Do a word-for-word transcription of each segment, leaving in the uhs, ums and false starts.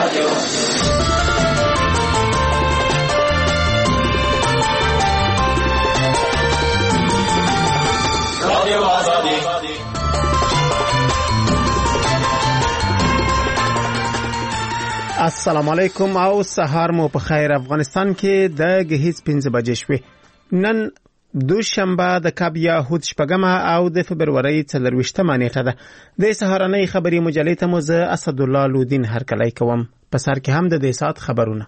رادیو رادیو آزادی. السلام علیکم او سهار مو په خیر. افغانستان کې د غهیز پنځه بجې شوې. نن دوشنبه د کاب یهود شپږمه او د فبرورۍ څلرویشتمه نیټه ده. د سهارنۍ خبري مجلې ته مو زه اسدالله لودین هرکلی کوم. په سر کې هم د دې سات خبرونه.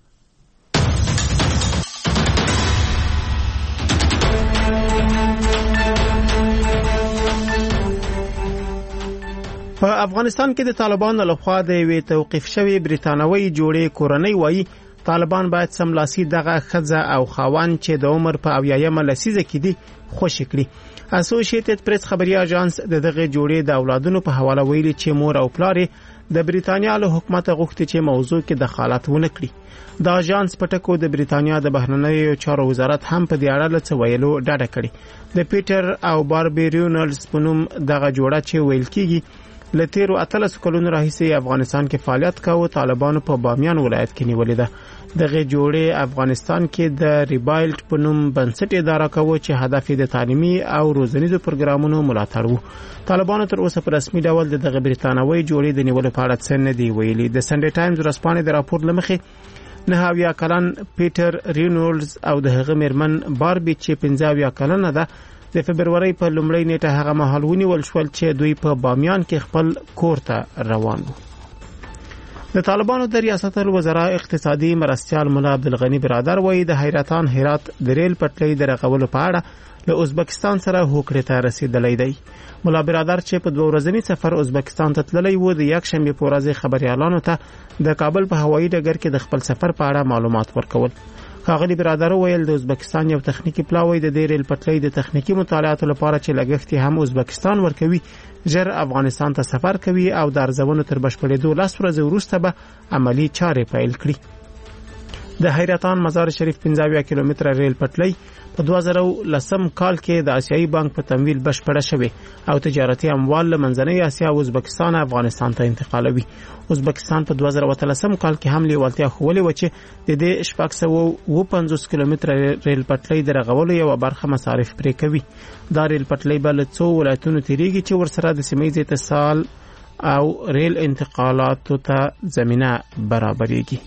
په افغانستان کې د طالبانو لخوا د وی توقيف شوی بریتانوي جوړې کورنۍ وایي طالبان باید سملاسي دغه خزه او خاوان چې د عمر په اویایمه لسیزه کې دي خوشی کړي. اسوسییټډ پریس خبري اژانس د دغه جوړې د اولادونو په حواله ویلي چې مور او پلار د بریتانیا له حکومت غوښتي چې موضوع کې دخالت ونه کړي. د اژانس په ټکو د بریتانیا د بهرنیو چارو وزارت هم په دې اړه څه ویلو ډاډه کړي. د پیټر او باربي ریونلز په نوم دغه جوړه چې ویل کیږي لتیرو اتلس کلونو راهیسې افغانستان کې فعالیت کاوه. طالبانو په بامیان ولایت کې نیولې ده. دغه جوړې افغانستان کې د ریبایلټ په نوم بنسټ اداره کوي چې هدف یې د تعلیمي او روزنیزو پروګرامونو ملاتړ وو. طالبانو تر اوسه په رسمي ډول دغه بریتانوي جوړې د نیولو په اړه څه نه دی ویلي. د سنډي ټایمز ورځپاڼې د راپور لمخې نه اویا کلن پیټر رینولز او د هغه میرمن باربي چې پنځه اویا کلنه ده د فبرورۍ په لومړۍ نیټه هغه مهال ونیول شول چې دوی په بامیان کې خپل کور ته روان وو. د طالبانو د ریاست الوزرا اقتصادي مرستیال مولا عبدالغنی برادر وایي د حیرتان هرات د ریل پټلۍ د رغولو په اړه له ازبکستان سره هوکړې ته رسیدلی دی. مولا برادر چې په دوه ورځني سفر ازبکستان ته تللی و د یک شنبه په ورځ خبريالانو ته د کابل په هوایي ډګر کې د خپل سفر په اړه معلومات ورکول. خاغلی برادر ویل د ازبکستان یو تخنیکی پلاوی د دې ریل پټلۍ د تخنیکی مطالعاتو لپاره چې لګښت هم ازبکستان ورکوي ژر افغانستان ته سفر کوي او د ارزونو تر بشپړېدو لاس ورځې وروسته به عملی چارې پیل کړي. د حیرتان مزار شریف پنځه کیلومتره ریل پټلۍ په دوه زره لسم کال کې د آسیایي بانک په تمویل بشپړه شوه او تجارتي اموال له منځنۍ اسیا او ازبکستان افغانستان ته انتقالوي. ازبکستان په دوه زره اتلسم کال کې هم لیوالتیا خوولې و چې د دې شپږ سوه اوه پنځوس کیلومتره ریل پټلۍ د رغولو یو برخه مصارف پرې کوي. دا ریل پټلۍ به له څو ولایتونو تیریږي چې ورسره د سیمې اتصال او ریل انتقالاتو ته زمينه برابرېږي.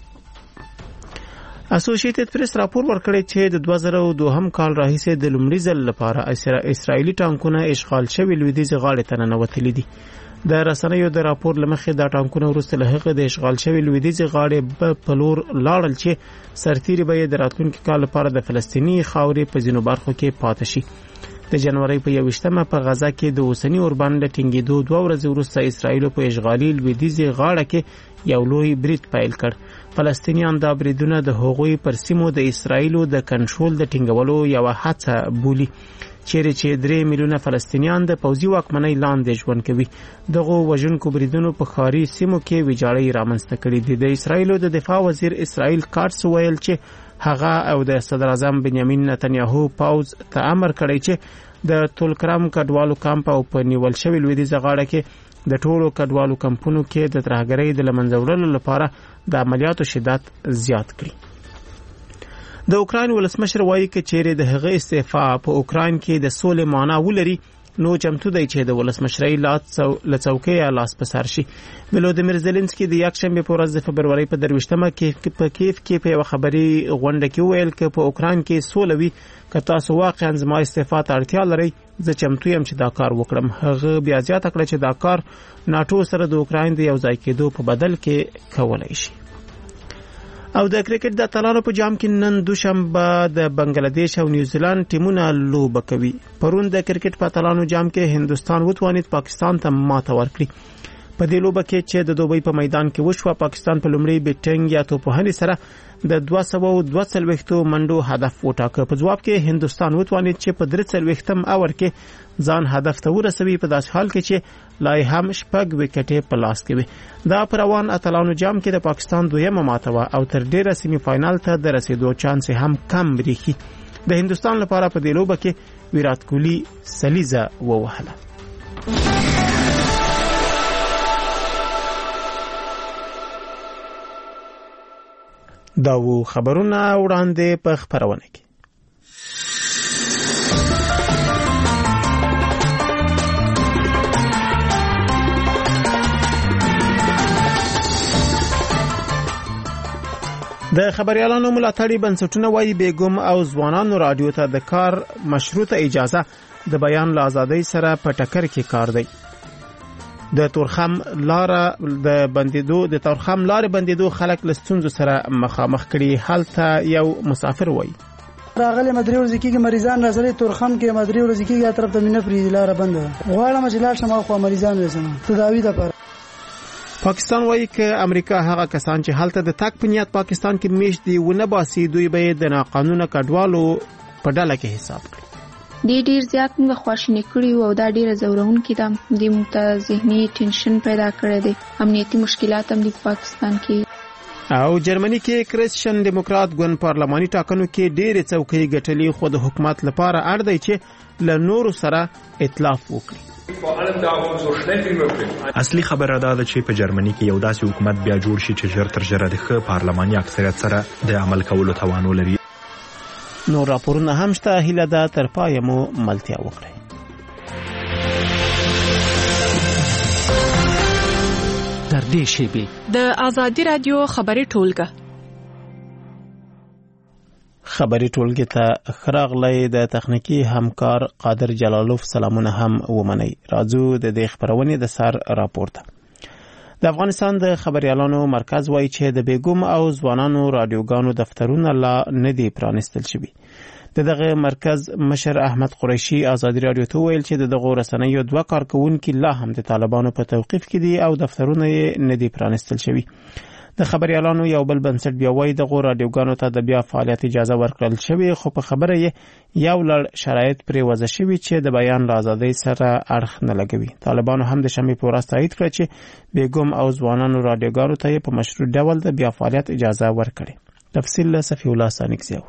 اسوسییټډ پریس راپور ورکړی چې د دوه زره دوه کال راهیسې د لومړي ځل لپاره اسرائیلي ټانکونه اشغال شوي لویدیځ غاړې ته ننوتلي دي. د رسنیو د راپور لمخې دا ټانکونه وروسته له هغه د اشغال شوي لویدیځ غاړې په لور لاړل چې سرتیري به د راتلونکي کال لپاره د فلسطیني خاورې په ځینو برخو کې پاتې شي. د جنوري په یوویشتمه په غزا کې د اوسنی اوربان د ټینګېدو دوه ورځې وروسته اسرائیل په اشغالي لویدیځ غاړه کې یو لوی برید پیل کړ. فلسطینیان دا بریدونه د هغوی پر سیمو د اسرائیلو د کنټرول د ټینګولو یو هڅه بولي چیرې چې درې میلیونه فلسطینیان د پوځي واکمنۍ لاندې ژوند کوي. دغه وژونکو بریدونو په ښاري سیمو کې ویجاړۍ رامنځته کړې دي. د اسرائیلو د دفاع وزیر اسرائیل کارټس ویل چې هغه او د صدر اعظم بنیامین نتنیاهو پاوز ته امر کړی چې د تولکرام کډوالو کمپ او په نیول شوی لویدیځ غاړه کې د ټولو کډوالو کمپونو کې د ترهګرۍ د لمنځه وړلو لپاره د عملیاتو شدت زیات کړي. د اوکراین ولسمشر وایي چې چیرې د هغه استعفا په اوکراین کې د سولې معنا ولري نو چمتو دی چې د ولسمشرۍ لڅوکۍ لاس په سر شي. ولودیمیر زيلنسکي د یک شنبه په ورځ د فبرورۍ په درویشتمه کې په کیف کې په خبري غونډه کې ویل چې په اوکراین کې سوله وي که تاسو واقعا زما استعفا ته اړتیا لرئ زه چمتو یم چې دا کار وکړم. هغه بیا زیاته کړه چې دا کار ناتو سره د اوکراین د یو ځای کېدو په بدل کې کولای شي. او د کرکټ د اتلانو په جام کې نن دوشنبه د بنگلاديش او نیوزیلند ټیمونه لوبه کوي. پرون د کرکټ په اتلانو جام کې هندستان وتوانید پاکستان ته ماته ورکړي. په دې لوبه کې چې د دوبۍ په میدان کې وشوه پاکستان په لومړي بیټینګ یا توپوهنې سره د دوه سوه او دوه څلوېښتو منډو هدف وټاکه. په جواب کې هندستان وتوانید چې په درې څلوېښتم اور کې ځان هدف ته ورسوي په داسې حال کې چې لای هم شپږ وکټې په لاس کې وي. دا پروان اتلانو جام کې د پاکستان دویمه ماته و او تر ډیره سیمه فائنل ته د رسیدو چانس هم کم بریخي. د هندستان لپاره په دې لوبه کې ویرات کوهلی سلیزه ووهله. دا و خبرونه وړاندې په خبرونه کې. د خبريالانو ملاتړي بنسټونه وايي بیګم او ځوانانو رادیو ته د کار مشروطه اجازه د بیان له ازادۍ سره په ټکر کې کار دی. د تورخم لار د بندیدو د تورخم لار بندیدو خلک له ستونزو سره مخامخ کړي. حالته یو مسافر وایي راغلی مدري ورځ کېږي مریضان راځي تورخم کې مدري ورځ کېږي طرف ته مینه فری لار بند غواړم چې لاړ شم خو مریضان وسم تداوی لپاره. پاکستان وایي چې امریکا هغه کسان چې حالته د تک په نیت پاکستان کې میشت دي ونه باسي دوی به د ناقانونه کډوالو په ډله کې حساب کړي. د ډیر زیات موږ خواشینی کړی او دا ډیره زورونکې ده. د مت ذهني ټینشن پیدا کړی دی. امنیتي مشکلات هم د پاکستان کې. او جرمني کې کریسچن دیموکرات ګوند پارلماني ټاکنو کې ډېر څوکۍ ګټلې خو د حکومت لپاره اړ دی چې له نورو سره ائتلاف وکړي. اصلي خبره دا ده چې په جرمني کې یو داسې حکومت بیا جوړ شي چې ژر تر ژره د ښه پارلماني اکثریت سره د عمل کولو توان ولري. نو راپورونه هم شته. هیله ده تر پایه مو ملتیا وکړئ. در دې شیبې د آزادی رادیو خبري ټولګه خبري ټولګه ته خراغلی د تخنیکی همکار قادر جلالوف سلامونه هم ومني. راځو د دې خبرونه د سر راپورته. د افغانستان د خبريالانو مرکز وایي چې د بیګم او ځوانانو رادیوګانو دفترونه لا نه دي پرانستل شوي. دغه مرکز مشر احمد قریشي آزادی رادیو ته ویل چې دغه رسنیو دوه کارکونکو لا هم د طالبانو په توقیف کې دي او دفترونه یې نه دي پرانستل شوي. د خبريالانو یو بل بنسټ بیا وایي دغه رادیوګانو ته د بیا فعالیت اجازه ورکړل شوې خو په خبره یې یو لړ شرایط پرې وضع شوي چې د بیان له ازادۍ سره اړخ نه لګوي. طالبانو هم د شنبې په ورځ تایید کړ چې بیګم او ځوانانو رادیوګانو ته په مشروع ډول د بیا فعالیت اجازه ورکړي. تفصیل له صفی الله سانکزی.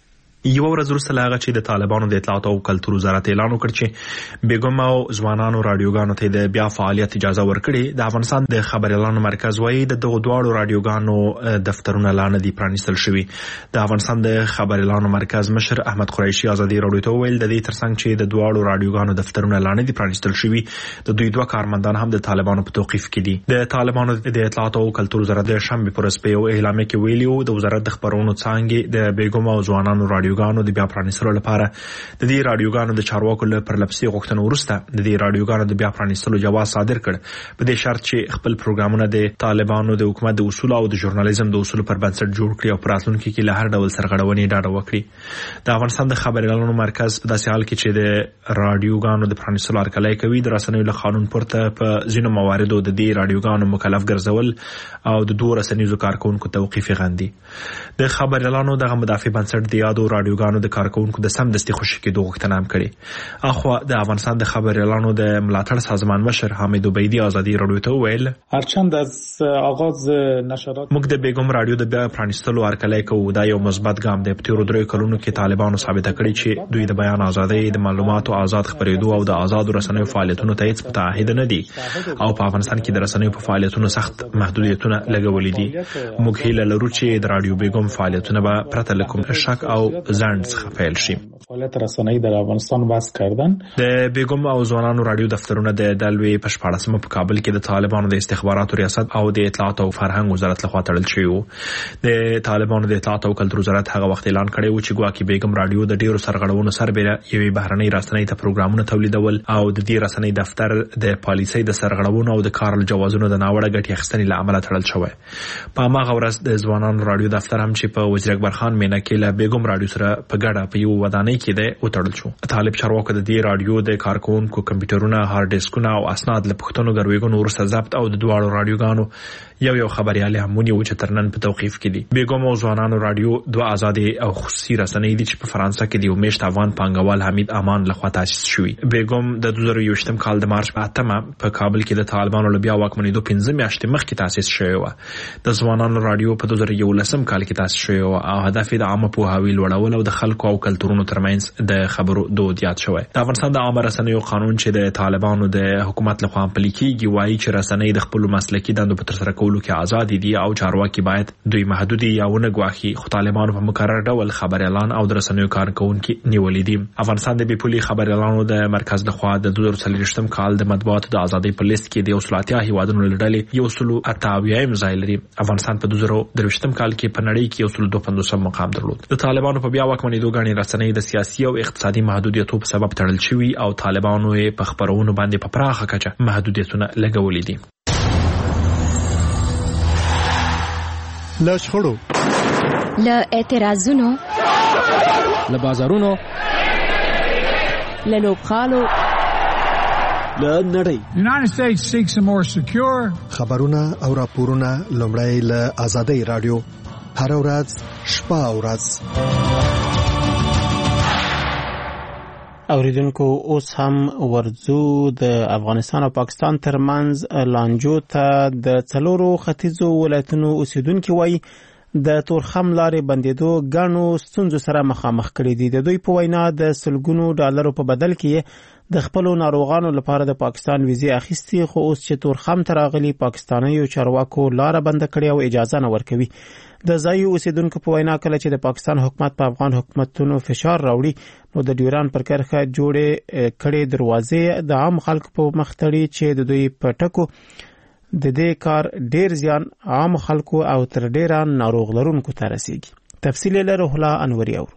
یو ورځ وروسته له هغه چې د طالبانو د اطلاعات او کلتور وزارت اعلان وکړ چې بیګم او ځوانانو رادیوګانو ته د بیا فعالیت اجازه ورکړي، د افغانستان د خبريالانو مرکز وایي د دغو دواړو رادیوګانو دفترونه لا نه دي پرانیستل شوي. د افغانستان د خبريالانو مرکز مشر احمد قریشي آزادی رادیو ته ویل د دې ترڅنګ چې د دواړو رادیوګانو دفترونه لا نه دي پرانیستل شوي، د دوی دوه کارمندان هم د طالبانو په توقیف کې دي. د طالبانو د اطلاعات او کلتور وزارت د شنبې په ورځ په یو اعلامیه کې ویلي و د وزارت د خبرونو څانګې د بیګم او ځوانانو رادیوګانو د بیا پرانیستلو لپاره د دې رادیوګانو د چارواکو له پرلپسې غوښتنو وروسته د دې رادیوګانو د بیا پرانیستلو جواز صادر کړ، په دې شرط چې خپل پروګرامونه د طالبانو د حکومت د اصول او د ژورنالیزم د اصول پر بنسټ جوړ کړي او پراتلونکو کې له هر ډول سرغړونې ډډه وکړي. د افغانستان د خبريالانو مرکز په داسې حال کې چې د رادیوګانو د پرانیستلو هرکلی کوي، د رسنیو له قانون پورته په ځینو مواردو د دې رادیوګانو مکلف ګرځول او د دوه رسنیزو کارکونکو توقیف غندي. د خبريالانو دغه مدافع بنسټ د یادو رادیوګانو د کارکونکو د سمدستي خوشي کېدو غوښتنه هم کړې. اخوا د افغانستان د خبريالانو د ملاتړ سازمان مشر حامد عبیدی آزادی رادیو ته ویل هرچند از آغاز نشرات موږ د بیګم رادیو د بیا پرانیستلو هرکلی کوو. دا یو مثبت ګام دی. په تیرو دریو کلونو کې طالبانو ثابته کړې چې دوی د بیان ازادۍ، د معلوماتو آزاد خبرېدو او د آزادو رسنیو فعالیتونو ته هیڅ متعهد نه دي او په افغانستان کې د رسنیو په فعالیتونو سخت محدودیتونه لګولې دي. موږ هیله لرو چې د رادیو بیګم فعالیتونه به پرته له کوم شک او ځنډ څخه پیل شي. فعالیت رسنی در افغانستان بحث کردن. د بیګم او ځوانانو رادیو دفترونه د دلوي په شپاړسمه په کابل کې د طالبانو د استخباراتو ریاست او د اطلاعات او فرهنګ وزارت لخوا تړل شوی و. د طالبانو د اطلاعات او کلتور وزارت هغه وخت اعلان کړی و چې ګواکې بیګم رادیو د ډیرو سرغړونو سربېره یوې بهرنۍ رسنۍ ته پروګرامونه تولیدول او د دې رسنۍ دفتر د پالیسۍ د سرغړونو او د کار جوازونو د ناوړه ګټې اخیستنې له امله تړل شوی. په هغه ورځ د ځوانانو رادیو دفتر هم چې په وزیر اکبر خان مینه کې له بیګم رادیو سره په ګډه په یو ودانۍ کې دی وتړل شو. طالب چارواکو د دې رادیو د کارکونکو کمپیوټرونه، هارد ډیسکونه او اسناد له پښتنو ګرویګونو وروسته ضبط او د دواړو رادیوګانو یو یو خبريالي هم ونیو چې تر نن په توقیف کې دي. بیګم او ځوانانو رادیو دوه آزادي او خصوصي رسنۍ دي چې په فرانسه کې دی او میشت افغان پانګوال حمید امان لخوا تاسیس شوی. بیګم د دوه زره یوویشتم کال د مارچ په اتمه په کابل کې د طالبانو له بیا واکمنېدو پنځه میاشتې مخکې تاسیس شوی و. د ځوانانو رادیو په دوه زره یولسم کال کې تاسیس شوی و او هدف یې د عامه پوهاوي لوړول او د خلکو او کلتورونو ترمنځ ترمنځ د خبرو دود یاد شوی. د افغانستان د عامه رسنیو قانون چې د طالبانو د حکومت لخوا پلي کیږي وایي چې رسنۍ د خپل مسلکي دندو په ترسره کولو کې آزاد دي او چارواکي باید دوی محدودي یا ونه غواخي. خو طالبانو په مقرر ډول خبر اعلان او د رسنیو کارکونکو نیولې دي. افغانستان د بیپولي خبر اعلانونو د مرکز لخوا د دوه هزار وڅلوېښتم کال د مطبوعاتو د ازادۍ په لیست کې د وسلاتیا هیوادونو لړلې یو سلو اتاویایم ځای لري. افغانستان په دوه زره درویشتم کال کې په نړۍ کې یو سلو دوه پنځوسم مقام درلود. د طالبانو په بیا واکمنېدو غاڼې رسنۍ د سیاسي او اقتصادي محدودیتونو په سبب تړل شوي او طالبانو یې په خبرونو باندې په پراخه کچه محدودیتونه لګولې دي. له شخړو، له اعتراضونو، له بازارونو، له لوبخانو، له نړۍ United States seeks a more secure خبرونه او راپورونه لومړی له آزادۍ رادیو هر ورځ شپه او ورځ. اوریدونکو اوس هم ورځو د افغانستان او پاکستان ترمنځ لانجو ته. د څلورو ختیځو ولایتونو اوسیدونکو وایي د تورخم لارې بندیدو غاڼو ستونزو سره مخامخ کړي دي. د دوی په وینا د سلګونو ډالرو په بدل کې د خپل ناروغانو لپاره د پاکستان ویزې اخیستي، خو اوس چې تورخم ته راغلي پاکستانیو چارواکو لار بند کړي او اجازه نه ورکوي. د ځایي اوسیدونکو په وینا کله چې د پاکستان حکومت په افغان حکومتونو فشار راوړي نو د ډیوران پر کرښه جوړې کړي دروازې د عام خلکو په مخ تړي چې د دوی په ټکو د دې کار ډیر زیان عام خلکو او تر ډیره ناروغ لرونکو ته رسیږي. تفصیل له روح الله انوري اورو.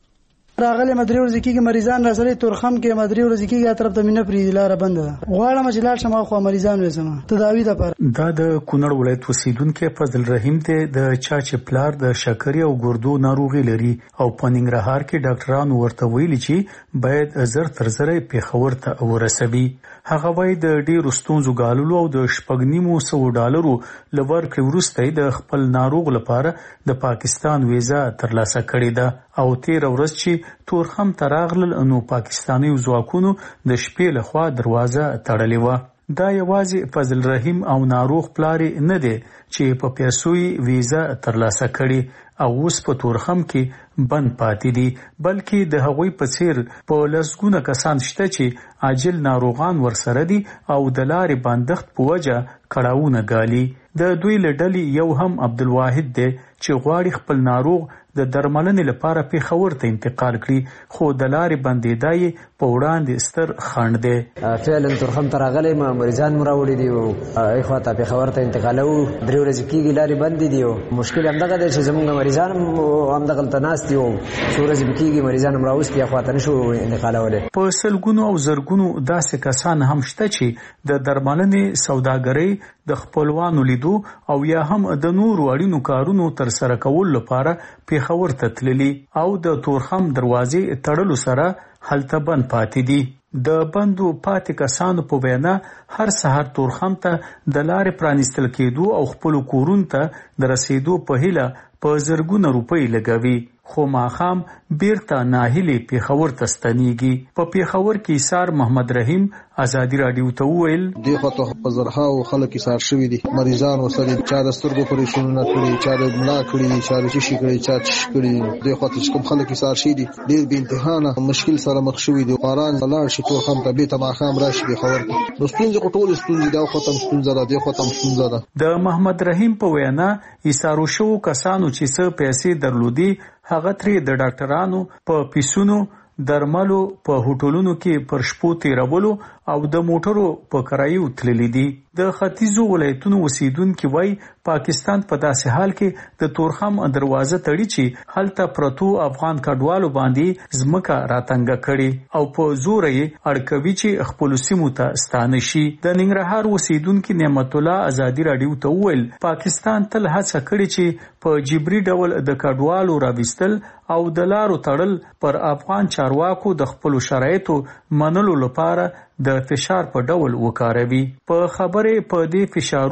راغلی مدري ورځ کېږي مریضان راسره تورخم کې مدري ورځ کېږي طرف ته مینه پری لار بند ده. غواړم چې لاړ شم خو مریضان وسم تداوی ده. پر دا د کونړ ولایت اوسیدونکو فضل رحیم ته د چا چې پلار د شکرې او ګردو ناروغي لري او په ننګرهار کې ډاکټرانو ورته ویلي چې باید زر تر زر پیښور ته ورسوي. هغه وایي د ډیرو ستونزو غالولو او د شپږنیمو سو ډالرو لور کې ورسته د خپل ناروغ لپاره د پاکستان ویزا ترلاسه کړې ده او تیر ورځ چې تورخم تراغل نو پاکستاني ځواکونو د شپې لخوا دروازه تړلې و. دا یوازې فضل رحیم او ناروغ پلار نه دی چې په پیسوي ویزا ترلاسه کړي او اوس په تورخم کې بند پاتې دي، بلکې د هغوی په څیر په لسګونه کسان شته چې عاجل ناروغان ورسره دي او د لارې بندښت په وجه کړاوونه ګالي. د دوی له ډلې یو هم عبدالواحد دی چې غواړي خپل ناروغ د درملنې لپاره پیښور ته انتقال کړي، خو د لارې بندیدای په وړاندې ستر خنډ دی. فعلا تورخم ته راغلی ما مریضان مو راوړي دي او ایخوا ته پیښور ته انتقالو. درې ورځې کېږي لارې بندې دي او مشکل همدغه دی چې زموږ مریضان همدغلته ناست دي او څو ورځې به کېږي مریضان هم راوستي اخوا ته نشو انتقالولی. په سلګونو او زرګونو داسې کسان هم شته چې د درملنې سوداګرۍ د خپلوانو لیدو او یا هم د نورو اړینو کارونو تر سره کول لپاره پیښور ته تللي او د تورخم دروازې تړلو سره هلته بند پاتې دي. د بندو پاتې کسانو په وینا هر سحر تورخم ته د لارې پرانیستل کېدو او خپل کورونو ته د رسیدو په هیله په زرګونه روپۍ لګوي، خو ماښام بیرته ناهیلي پیښور ته ستنیږي. په پیښور کې ایثار محمد رحیم ازادي راډیو ته وویل دغه ته په زرهاو خلک ایثار شوي دي، مریضان ورسره چا د سترګو پریشانونه کړي، چا د ملا کړي، چا د شي کړي، چا چش کړي. دغه ته کوم خلک ایثار شي دي ډېر به امتحان مشکل سره مخ شوي دي. قران لاړ شي ټول هم ته به ته ماښام راشي پیښور ته. نو ستونزې ټول ستونزې دا ختم ستونزه ده، دغه ختم ستونزه ده. د محمد رحیم په وینا ایثار شو کسانو چې څه پیسې درلودي هغه ترې د ډاکټرانو په پیسونو درملو په هوټلونو کې پر شپو تیرولو او د موټرو په کرایو تللی دي. د ختیځو ولایتونو اوسیدونکو وایي پاکستان په داسې حال کې د تورخم دروازه تړي چې هلته پرتو افغان کډوالو باندې ځمکه راتنګه کړي او په زور یې اړکوي چې خپل سیمو ته ستانه شي. د ننګرهار اوسیدونکو نعمت الله ازادي راډیو ته وویل پاکستان تل هڅه کړې چې په جبري ډول د کډوالو راوستل او د لارو تړل پر افغان چارواکو د خپل شرایطو منلو لپاره د فشار په ډول وکاروي. په خبره په دې فشارونو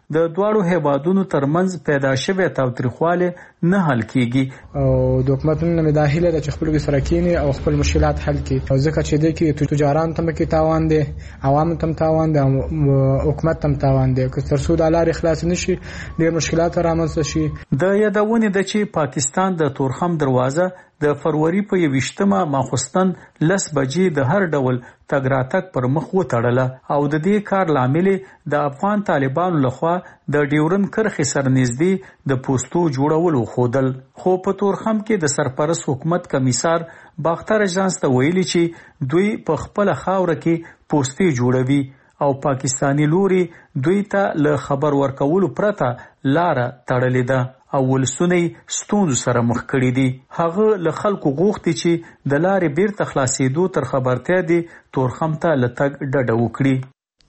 د دواړو هیوادونو ترمنځ پیدا شوی تاوتریخوالی نه حل کیږي او د حکومتونو نه د هیله د خپل سره کینی او خپل مشکلات حل کړي او ځکه چې د کې تجاران تم کې تاوان دي عوام تم تاوان دي حکومت تم تاوان دي که تر څو د لارې خلاص نشي ډېر مشکلات رامنځته شي. د یادونه ده چې پاکستان د تورخم دروازه د فروری په یوشتمه ماخوستن لس بجې د هر ډول تګ راتګ پر مخ وتړله او د دې کار لامل د افغان طالبانو لخوا د ډیورن کرخې سر نږدې د پوسټو جوړولو خودل. خو په تورخم کې د سرپرست حکومت کمیسار باختر اژانس ته ویلي چې دوی په خپل خاوره کې پوسټي جوړوي او پاکستانی لوري دوی ته له خبر ورکولو پرته لار تړلې ده او ولسونه ستونزو سره مخ کړي دي. هغه له خلکو غوښتي چې د لارې بیرته خلاصېدو تر خبرتیا دي تورخم ته لتګ ډډه وکړي.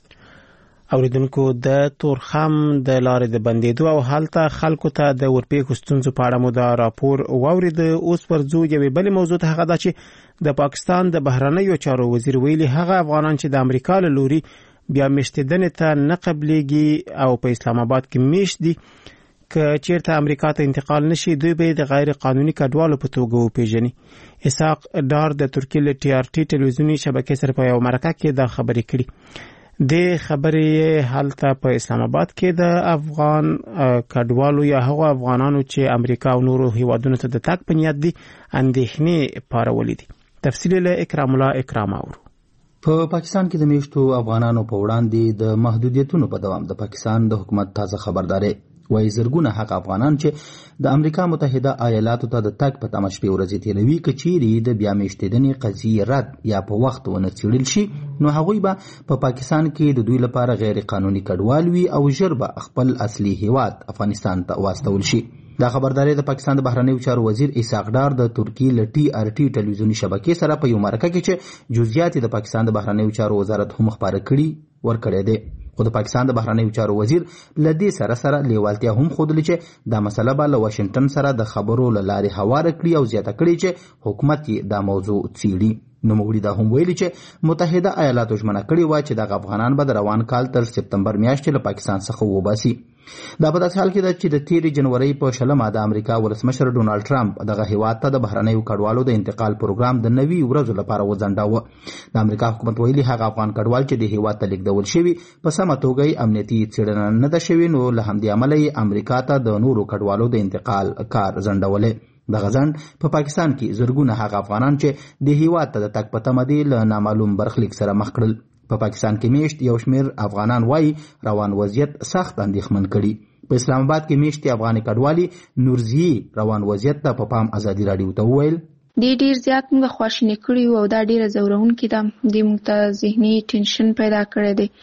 اوریدونکو د تورخم د لارې د بندیدو او حالت خلکو ته د ورپېښو ستونزو په اړه مو دا راپور واورید. اوس ورځو یوې بلې موضوع ته، هغه دا چې د پاکستان د بهرنیو چارو وزیر ویلي هغه افغانان چې د امریکا له لوري بیا میشتېدنې ته نه قبلېږي او په اسلام آباد کې میشت دي که چیرته امریکا ته انتقال نشي دوی به د غیر قانوني کډوالو په توګه وپیژني. اسحاق ډار د ترکیې له ټي آر ټي ټلویزیوني شبکې سره په یو مرکه کې دا خبرې کړي. د خبرې هلته په اسلام آباد کې د افغان کډوالو یا هغو افغانانو چې امریکا او نورو هیوادونو ته د تګ په نیت دي اندېښنې پارولې دي. تفصیل له اکرام الله اکرام اورو. په پاکستان کې د میشتو افغانانو په وړاندې د محدودیتونو په دوام د پاکستان د حکومت تازه خبرداري وایي زرګونه حق افغانان چې د امریکا متحده ایالاتو ته د تګ په تمه شپې ورځې تېروي که چیرې د بیا میشتېدنې قضیې رد یا په وخت ونه څېړل شي نو هغوی به په پا پاکستان کې د دوی لپاره غیر قانوني کډوال وي او ژر به خپل اصلي هیواد افغانستان ته واستول شي. دا خبرداري د پاکستان د بهرنیو چارو وزیر اسحاق ډار د ترکیې له ټي آر ټي ټلویزیوني شبکې سره په یو مرکه کې چې جزئیات د پاکستان د بهرنیو چارو وزارت هم خبره کړي ورکړی دی. خو د پاکستان د بهرنیو چارو وزیر له دې سره سره لیوالتیا هم ښودلې چې دا مسله به له واشنګټن سره د خبرو له لارې هواره کړي او زیاته کړي چې حکومت یې دا موضوع څېړي. نوموړي دا هم ویلي چې متحده ایالاتو ژمنه کړې وه چې دغه افغانان به د روان کال تر سپتمبر میاشتې له پاکستان څخه وباسي. دا په داسې حال کې ده چې د تېرې جنورۍ په شلمه د امریکا ولسمشر ډونالډ ټرمپ دغه هیواد ته د بهرنیو کډوالو د انتقال پروګرام د نوي ورځو لپاره وځنډاوه. د امریکا حکومت ویلي هغه افغان کډوال چې د هیواد ته لیږدول شوي په سمه توګه یې امنیتي څېړنه نه ده شوې نو له همدې امله یې امریکا ته د نورو کډوالو د انتقال کار ځنډولی. دغه ځنډ په پاکستان کې زرګونه هغه افغانان چې د هیواد ته د تګ په تمه دي له نامعلوم برخلیک سره مخ کړل. په پاکستان کې میشت یو شمېر افغانان وایي روان وضعیت سخت اندېښمن کړي. په اسلام آباد کې میشتې افغاني کډوالي نورزي روان وضعیت ته په پام ازادي راډیو ته وویل دی ډیر زیات موږ خواشینی کړي او دا ډیره زورونکې ده. د موږ ته ذهني ټینشن پیدا کړی دی.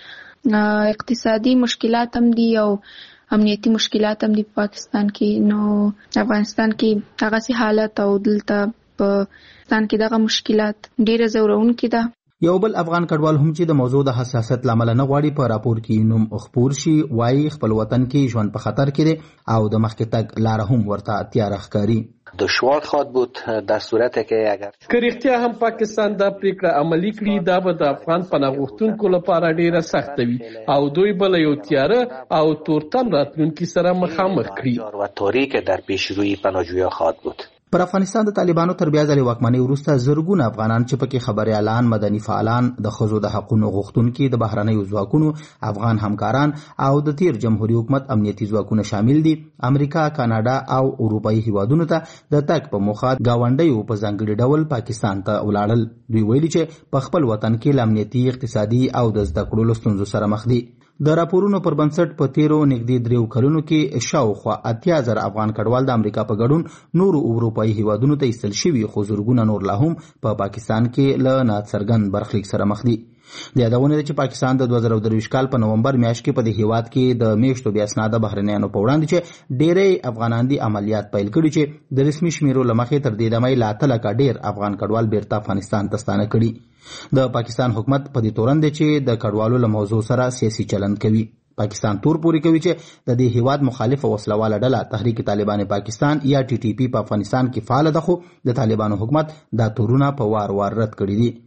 اقتصادي مشکلات هم دي او امنیتي مشکلات هم دي په پاکستان کې. نو افغانستان کې هغه سي حالت او دلته په پاکستان کې دغه مشکلات ډیره زورونکې ده. یو بل افغان کډوال هم چې د موضوع د حساسیت لامل نه غواړي په راپور کې نوم خپور شي وایي خپل وطن کې ژوند په خطر کې دی او د مخکې تګ لاره هم ورته تیاره ښکاري. دشوار خواهد بود در صورتی که اگر که رښتیا هم پاکستان دا پریکړه عملي کړي دا به د افغان پناه غوښتونکو لپاره ډیره سخته وي او دوی به له یو تیاره او تورتم راتلونکي سره مخامخ کړي و تاریک در پیشروی پناهجویان خواهد بود. پر افغانستان د طالبانو تر بیا ځلې واکمنۍ وروسته زرګونه افغانان چې پکې خبریالان، مدني فعالان، د ښځو د حقونو غوښتونکي، د بهرنیو ځواکونو افغان همکاران او د تیر جمهوریت حکومت امنیتي ځواکونه شامل دي امریکا، کاناډا او اروپایي هیوادونو ته د تګ په موخه ګاونډیو په ځانګړي ډول پاکستان ته ولاړل. دوی ویلي چې په خپل وطن کې له امنیتي، اقتصادي او د زده کړو له ستونزو سره مخ دي. د راپورونو پر بنسټ په تیرو نږدې دریو کلونو کې شاوخوا اتیا زره افغان کډوال د امریکا په ګډون نورو اروپایي هیوادونو ته ایستل شوي خو زرګونه نور لا هم په پاکستان کې له ناڅرګند برخلیک سره مخ دي. د یادونه ده چې پاکستان د دوه زره درویشت کال په نومبر میاشت کې په دې هیواد کې د میشتو بې اسناده بهرنیانو په وړاندې چې ډېری افغانان دي عملیات پیل کړي چې د رسمي شمیرو له مخې تر دې دمه لا اته لکه ډېر افغان کډوال بیرته افغانستان ته ستانه کړي. د پاکستان حکومت په دې تورن دی چې د کډوالو له موضوع سره سیاسي چلند کوي. پاکستان تور پوری کوي چې د دې هیواد مخالف وسلواله ډله تحریک طالبان پاکستان یا ټي ټي پی په افغانستان کې فعال ده خو د طالبانو حکومت دا تورونه په وار وار رد کړي دي.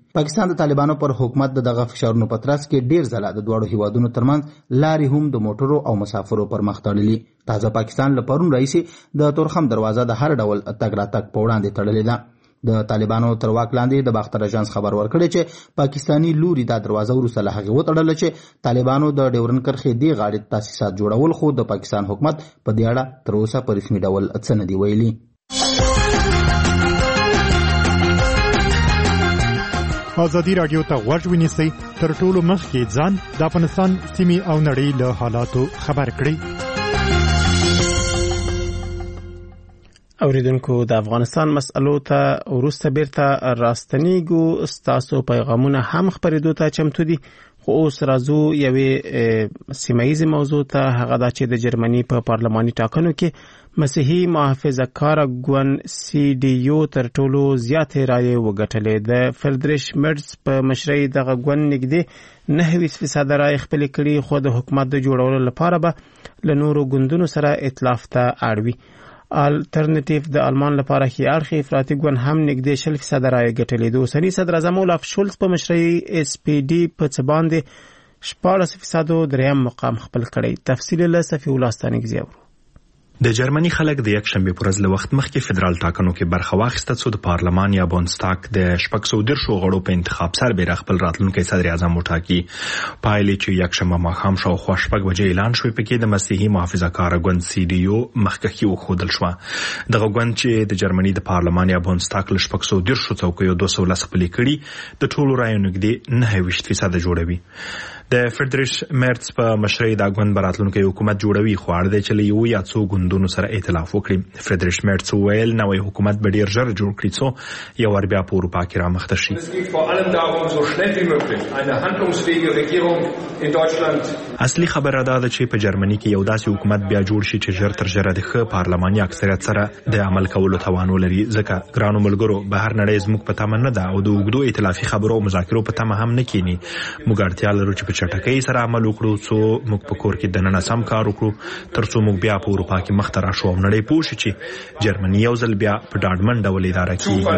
پاکستان د طالبانو پر حکومت د دغه فشارونو په ترڅ کې ډیر ځله د دواړو هیوادونو ترمنځ لارې هم د موټرو او مسافرو پر مخ تړلي. تازه پاکستان له پرون راهیسې د تورخم دروازه د هر ډول تګ راتګ په وړاندې تړلې ده. د طالبانو تر واک لاندې د باختر اژانس خبر ورکړی چې پاکستانی لوري دا دروازه وروسته له هغې وتړله چې طالبانو د ډیورن کرښې دې غاړې تاسیسات جوړول، خو د پاکستان حکومت په دې اړه تر اوسه په رسمي ډول څه نه دي ویلي. ازادي راډیو ته غوږ ونیسئ، تر ټولو مخکې ځان د افغانستان سیمې او نړۍ له حالاتو خبر کړئ. اوریدونکو د افغانستان مسألو ته وروسته بیرته راستنیږو. ستاسو پیغامونه هم خپرېدو ته چمتو دي، خو اوس راځو یوې سیمهییزې موضوع ته. هغه دا چې د جرمني په پارلماني ټاکنو کې مسیحي محافظه کاره ګوند سی ډي یو تر ټولو زیاتې رایې وګټلې. د فریدریش مرز په مشرۍ دغه ګوند نږدې نهه ویشت فیصده رایې خپلې کړي، خو د حکومت د جوړولو لپاره به له نورو ګوندونو سره ائتلاف ته اړوي. الټرنیټیو د آلمان لپاره ښي اړخي افراطي ګوند هم نږدې شل فیصده رایې ګټلې. د اوسني صدر اعظم اولاف شولز په مشرۍ اس پی ډي په څه باندې شپاړس فیصدو دریم مقام خپل کړی. تفصیل له صفي الله ستانکزي اورو. د جرمني خلک د یک شنبه پر ورځ له وخت مخکې فدرال ټاکنو کې برخه واخیسته، څو د پارلمان یا بونستاګ د شپږ سوه دېرشو غړو په انتخاب سربېره خپل راتلونکی صدر اعظم وټاکي. پایلې چې یک شنبه ماښام شاوخوا شپږ بجې اعلان شوې، پکې د مسیحي محافظه کاره ګوند سی ډي یو مخکښي وښودل شوه. دغه ګوند چې د جرمني د پارلمان یا بونستاګ له شپږ سوه دېرشو څوکیو دوه سوه لس خپلې کړي، د ټولو رایو نږدې نهه ویشت فیصده جوړوي. د فریدریش مرز په مشرۍ دا ګوند به راتلونکی حکومت جوړوي، خو اړ دی چې له یو یا څو ګوندونو سره ائتلاف وکړي. فریدریش مرز وویل نوی حکومت به ډیر ژر جوړ کړي څو یو ور بیا په اروپا کې رامخته شي. اصلي خبره دا ده چې په جرمني کې یو داسې حکومت بیا جوړ شي چې ژر تر ژره د ښه پارلماني اکثریت سره د عمل کولو توان ولري. ځکه ګرانو ملګرو، بهر نړۍ زموږ په تمه نه ده او د اوږدو ائتلافي خبرو او مذاکرو په تمه هم نه کینی. موږ اړتیا لرو چې په چټکۍ سره عمل وکړو، څو موږ په کور کې دننه سم کار وکړو، ترڅو موږ بیا په اروپا کې مخ ته راشو او نړۍ پوه شي چې جرمني یو ځل بیا په ډاډمن ډول اداره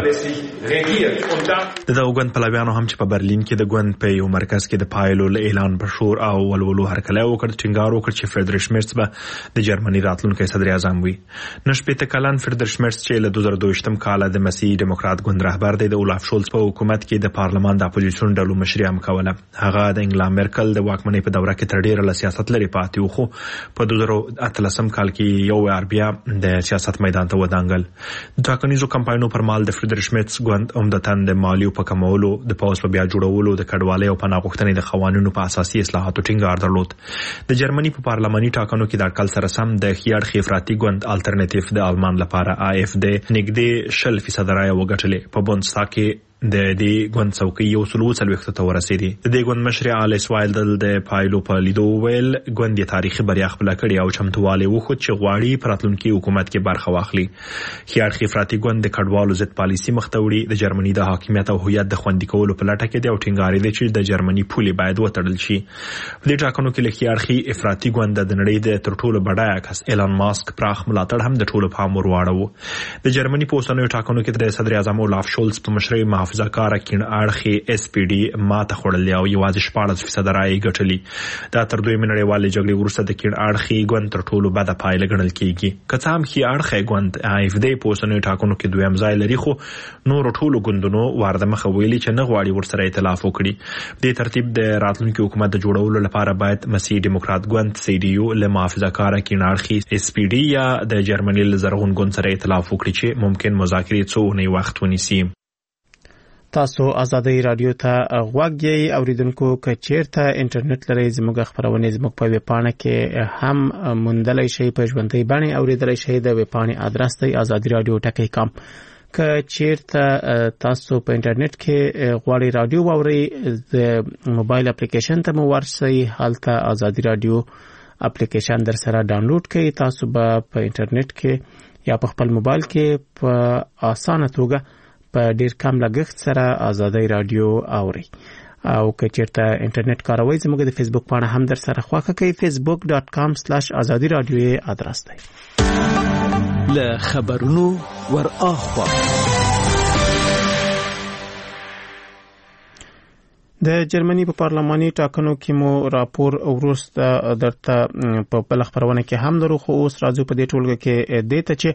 کیږي. د دغه ګوند پلویانو هم چې په برلین کې د ګوند په یو مرکز کې د پایلو له اعلان پر شور او ولولو هرکلی وکړ، ټینګار وکړ چې فریدریش مرز به د جرمني راتلونکی صدر اعظم وي. نهه شپېته کلن فریدریش مرز چې له دوه زره دوه ویشتم کال د مسیحي ډیموکرات ګوند رهبر دی، د اولاف شولز په حکومت کې د پارلمان د اپوزیسیون ډلو مشري هم کوله. هغه د انګلا مرکل د واکمنۍ په دوره کې تر ډیره له سیاست لري پاتې و، خو په دوه زره اتلسم کال کې یو وار بیا د سیاست میدان ته ودانګل. د ټاکنیزو کمپاینونو پر مهال د فریدریش مرز ګوند عمدتاً د مالیو په کمولو، د پوځ په بیا جوړولو، د کډوالۍ او پناه غوښتنې د قوانینو په اساسي اصلاحاتو ټینګار درلود. د جرمني په پارلماني ټاکنو کې د اټکل سره سم د ښي اړخي افراطي ګوند الټرنیټیو د آلمان لپاره آی اف ډي نږدې شل فیصده رایې وګټلې. په بونستاګ کې د دې ګوند څوکۍ یو سل اووه څلوېښت ته ورسېدې. د دې ګوند مشر آلیس وایلډل د پایلو په لیدو وویل ګوند یې تاریخي بریا خپله کړې او چمتووالی وښود چې غواړي په راتلونکي حکومت کې برخه واخلي. ښي اړخي افراطي ګوند د کډوالو ضد پالیسي مخ ته وړي، د جرمني د حاکمیت او هویت د خوندي کولو په لټه کې دی او ټینګار یې دی چې د جرمني پولې باید وتړل شي. په دې ټاکنو کې له ښي اړخي افراطي ګوند د نړۍ د تر ټولو بډایه کس ایلان ماسک پراخ ملاتړ هم د ټولو پام ور واړاوه. د جرمني په اوسنیو ټاکنو کې د صدر اعظم اولاف شولز په مشرۍ محافظه کاره کیڼ اړخي اس پی ډي ماته خوړلې او یوازې شپاړس فیصده رایې ګټلې. دا تر دویمې نړیوالې جګړې وروسته د کیڼ اړخي ګوند تر ټولو بده پایله ګڼل کیږي. که څه هم ښي اړخی ګوند آی اف ډي په اوسنیو ټاکنو کې دویم ځای لري، خو نورو ټولو ګوندونو واردمخه ویلي چې نه غواړي ورسره ائتلاف وکړي. دې ترتیب د راتلونکي حکومت د جوړولو لپاره باید مسیحي ډیموکرات ګوند سی ډي یو له محافظه کاره کیڼ اړخي اس پی ډي یا د جرمني له زرغون ګوند سره ائتلاف وکړي چې ممکن مذاکرې څو اونۍ وخت ونیسي. تاسو ازادي رادیو ته غوږ یې اوریدونکو، که چیرته انټرنیټ لرئ زموږ خبرونه زموږ په ویب پاڼه کې هم موندلای شئ، په ژوندۍ بڼه اوریدلای شئ. د ویب پاڼې ادرس دی ازادي رادیو ټکی کام. که چیرته تاسو په انټرنیټ کې غواړئ رادیو واورئ، د موبایل اپلیکیشن ته مو ورسئ، هلته ازادي رادیو اپلیکیشن در سره ډاونلوډ کړئ. تاسو به په انټرنیټ کې یا په خپل موبایل کې په اسانه توګه په ډیر کم لګښت سره ازادي رادیو اوري. او که چیرته انټرنیټ کاروئ زموږ د فیسبوک پاڼه هم در سره خواخه کوي، فیسبوک ډاټ کام سلاش ازادي رادیو ادرس دی. له خبرونو ور اخوا د جرمني په پارلماني ټاکنو کې مو راپور وروسته درته په بل خبرونه کې هم درو خو اوس راځو په دې ټولګه کې دته چې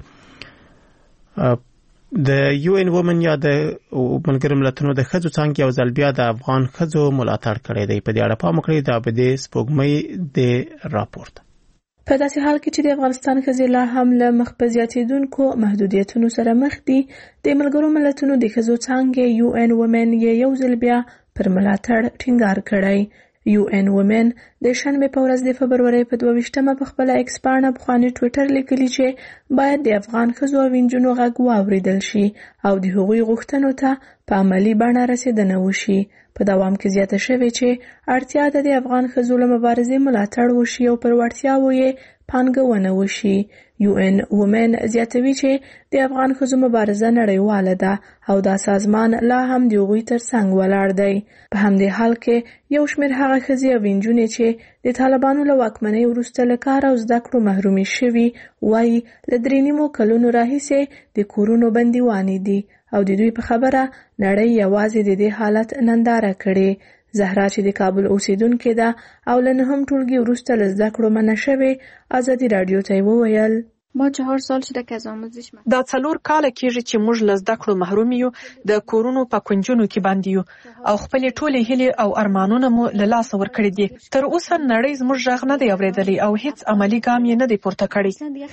د یو ان وومن یا د ملګرو ملتونو د ښځو څانګې او ځل بیا د افغان ښځو ملاتړ کړی دی. په دې اړه پام وکړئ د ابدي سپوږمۍ د راپورټ. په داسې حال کې چې د افغانستان ښځې لا هم له مخ په زیاتېدونکو محدودیتونو سره مخ دي، د ملګرو ملتونو د ښځو څانګې یو ان وومن یې یو ځل بیا پر ملاتړ ټینګار کړی. یو ان وومن د شنبې په ورځ د فبرورۍ په دوه ویشتمه په خپله ایکس پاڼه پخواني ټویټر لیکلي چې باید د افغان ښځو او نجونو غږ واورېدل شي او د هغوی غوښتنو ته په عملي بڼه رسېدنه وشي. په دوام کې زیاته شوې چې اړتیا ده د افغان ښځو له مبارزې ملاتړ وشي او پر وړتیاوو یې پانګونه وشي. یو ان وومن زیاتوي چې د افغان ښځو مبارزه نړیواله ده او دا سازمان لا هم د هغوی تر څنګ ولاړ دی. په همدې حال کې یو شمېر هغه ښځې او نجونې چې د طالبانو له واکمنۍ وروسته له کار او زده کړو محرومې شوي وایي له درې نیمو کلونو راهیسې د کورونو بندیوانې دي او د دوی په خبره نړۍ یوازې د دې حالت ننداره کړې. زهرا چې د کابل اوسیدونکې ده او له نهم ټولګي وروسته له زده کړو منع شوې، ازادي راډیو ته یې وویل ما چهار سال شده که از آموزش من دا څلور کاله کېږي چې موږ له زده کړو محروم یو، د کورونو په کونجونو کې بند یو او خپلې ټولې هیلې او ارمانونه مو له لاسه ورکړي دي. تر اوسه نړۍ زموږ غږ نه دی اورېدلی او هیڅ عملي ګام یې نه دی پورته کړی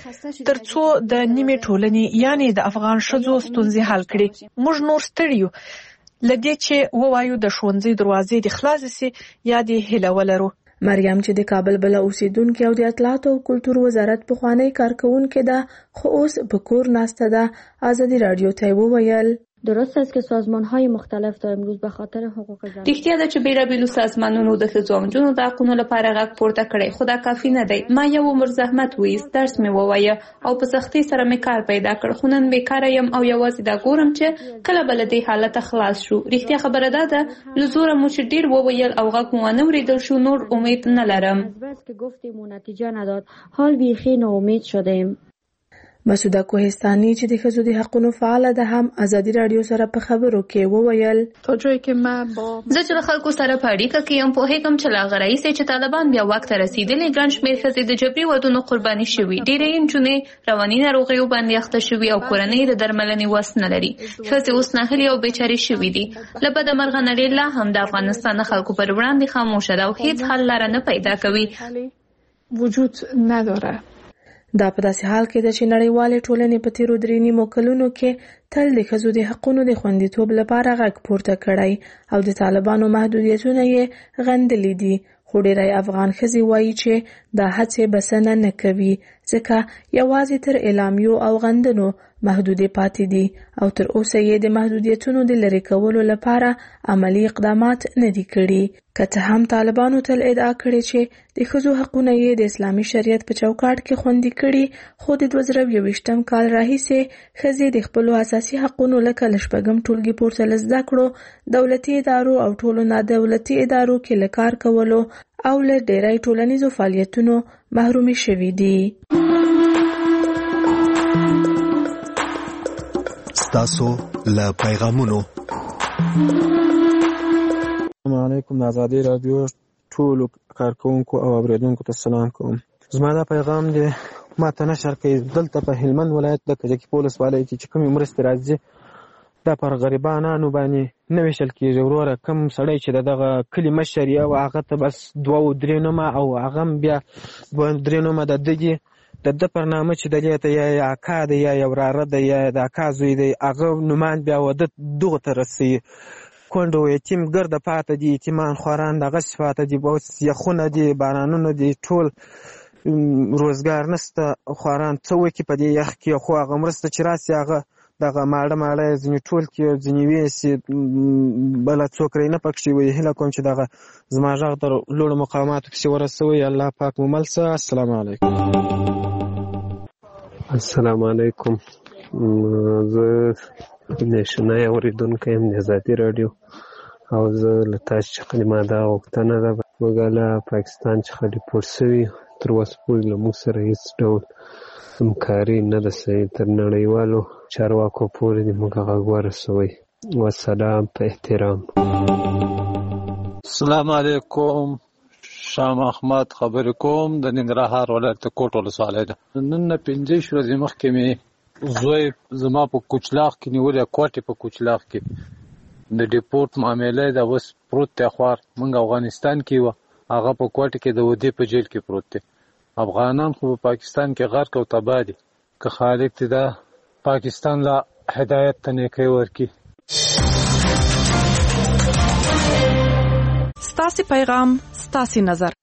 تر څو د نیمې ټولنې یعنې د افغان ښځو ستونزې حل کړي. موږ نور ستړي یو له دې چې ووایو د ښوونځي دروازې دې خلاصې سي یا دې هیله ولرو. مریم چې د کابل بله اوسیدونکې او د اطلاعاتو او کلتور وزارت پخوانۍ کارکوونکې ده خو اوس په کور ناسته ده، ازادي راډیو ته یې وویل درست است که سازمان‌های مختلف تا امروز به خاطر حقوق زن رښتیا ده چې بیلابیلو سازمانونو د ښځو او نجونو د حقونو لپاره غږ پورته کړی، خو دا کافي نه دی. ما یو عمر زحمت وایست، درس مې ووایه او په سختۍ سره مې کار پیدا کړ، خو نن بیکاره یم او یوازې دا ګورم چې کله به له دې حالته خلاص شو. رښتیا خبره دا ده له زوره مو چې ډېر وویل او غږ مو ونه اورېدل شو، نور امید نه لرم. بس که گفتیم و نتیجه نداد، حال بیخي ناامید شدیم. مسعوده کوهستاني چې د ښځو د حقونو فعاله ده هم ازادي راډیو سره په خبرو کې وویل تا جایی که ما با زه چې له خلکو سره په اړیکه کې یم پوهېږم چې له هغه راهیسې چې طالبان بیا واک ته رسېدلي ګڼ شمېر ښځې د جبري ودونو قرباني شوي، ډېرې یې نجونې رواني ناروغیو باندې اخته شوي او کورنۍ د درملنې وس نه لري. ښځې اوس ناهیلې او بېچارې شوي دي. له بده مرغه نړۍ لا هم د افغانستان د خلکو پر وړاندې خاموشه ده او هیڅ حل لاره نه پیدا کوي. وجود نداره. دا په داسې حال کې ده چې نړیوالې ټولنې په تیرو درې نیمو کلونو کې تل د ښځو د حقونو د خوندیتوب لپاره غږ پورته کړی او د طالبانو محدودیتونه یې غندلي دي. خو ډېری افغان ښځې وایي چې دا هڅې بسنه نه کوي ځکه یوازې تر اعلامیو او غندنو محدودې پاتې دي او تر اوسه یې د محدودیتونو د لرې کولو لپاره عملی اقدامات نه دي کړي. که څه هم طالبانو تل ادعا کړې چې د ښځو حقونه یې د اسلامي شریعت په چوکاټ کې خوندي کړي، خو د دوه زره یوویشتم کال راهیسې ښځې د خپلو اساسي حقونو لکه له شپږم ټولګي پورته له زده کړو، دولتي ادارو او ټولو نادولتي ادارو کې له کار کولو او له ډېری ټولنیزو فعالیتونو محرومې شوي دي. ستاسو له پیغامونو السلام علیکم. د ازادي راډیو ټولو کارکونکو او اوریدونکو ته سلام کوم. زما دا پیغام دی ماته نشر کوي دلته په هلمند ولایت د کجکي پولیس والۍ کې چې کومې مرستې راځي دا پر غریبانو باندې نه ویشل کېږي. وروره کوم سړی چې دغه کلي مشر یې او هغه ته بس دوه او درې نومه او هغه بیا دوه درې نومه د دګي د ده پر نامه چې دلې ته یا اکا دی یا یو وراره دی یا د اکا زوی دی هغه نومان بیا واده دغو ته رسوي. کونډه و یتیم ګرده پاته دي، یتیمان خواران دغسې پاته دي، یخونه دي، بارانونه دي، ټول روزګار نشته. خواران څه وکړي په دې یخ کې؟ خو هغه مرسته چې راسي هغه دغه ماړه ماړه یې ځینې ټول کړي ځینې ویسي بله څوک رې نه پکښې وي. هیله کوم چې دغه زما غږ د لوړو مقاماتو پسې ورسوئ. الله پاک مو مل شه. السلام علیکم. السلام علیکم. زه نشنای اوریدونکی یم د ازادي راډیو او زه له تاسو څخه ما دا غوښتنه ده موږ له پاکستان څخه ډیپورټ سوي تر اوسه پورې له موږ سره هېڅ ډول همکاري نه ده سوې. تر نړیوالو چارواکو پورې د موږ غږ ورسوئ. والسلام. په احترام. السلام علیکم. شاه محمد خبرې کوم د ننګرهار ولایت کوټ ولسوالۍ ده. نن نه پنځه ورځې مخکې مې زوی زما په کوچلاغ کې نیولې، کوټې په کوچلاغ کې د ډیپورت معاملې د اوس پروت دی. خوار موږ افغانستان کې و، هغه په کوټې کې د ودې په جیل کې پروت دی. افغانان خو په پاکستان کې غرق او تباه دي. که خالق دې دا پاکستان لا هدایت ته نیکۍ ورکړي. ستاسې پیغام ستاسې نظر.